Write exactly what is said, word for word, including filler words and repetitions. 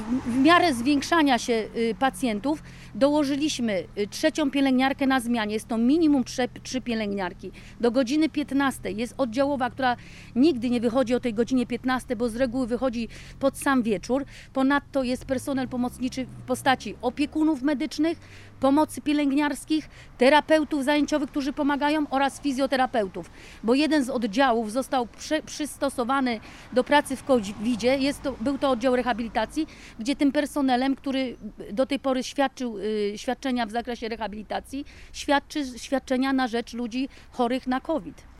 w miarę zwiększania się pacjentów dołożyliśmy trzecią pielęgniarkę na zmianie. Jest to minimum trzy, trzy pielęgniarki. Do godziny piętnastej jest oddziałowa, która nigdy nie wychodzi o tej godzinie piętnastej, bo z reguły wychodzi pod sam wieczór. Ponadto jest personel pomocniczy w postaci opiekunów medycznych, pomocy pielęgniarskich, terapeutów zajęciowych, którzy pomagają, oraz fizjoterapeutów. Bo jeden z oddziałów został przy, przystosowany do pracy w kowidzie. Jest to, był to oddział rehabilitacji, gdzie tym personelem, który do tej pory świadczył y, świadczenia w zakresie rehabilitacji, świadczy świadczenia na rzecz ludzi chorych na COVID.